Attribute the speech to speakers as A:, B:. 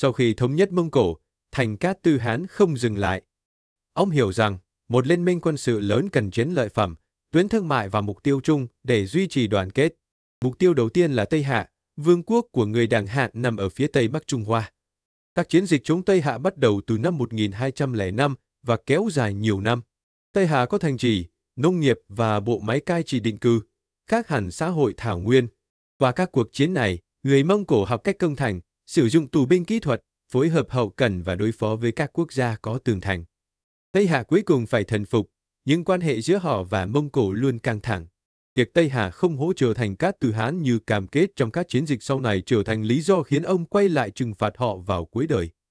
A: Sau khi thống nhất Mông Cổ, Thành Cát Tư Hán không dừng lại. Ông hiểu rằng, một liên minh quân sự lớn cần chiến lợi phẩm, tuyến thương mại và mục tiêu chung để duy trì đoàn kết. Mục tiêu đầu tiên là Tây Hạ, vương quốc của người Đảng Hán nằm ở phía Tây Bắc Trung Hoa. Các chiến dịch chống Tây Hạ bắt đầu từ năm 1205 và kéo dài nhiều năm. Tây Hạ có thành trì, nông nghiệp và bộ máy cai trị định cư, khác hẳn xã hội thảo nguyên. Qua các cuộc chiến này, người Mông Cổ học cách công thành, sử dụng tù binh kỹ thuật, phối hợp hậu cần và đối phó với các quốc gia có tường thành. Tây Hạ cuối cùng phải thần phục, nhưng quan hệ giữa họ và Mông Cổ luôn căng thẳng. Việc Tây Hạ không hỗ trợ Thành Cát Tư Hán như cam kết trong các chiến dịch sau này trở thành lý do khiến ông quay lại trừng phạt họ vào cuối đời.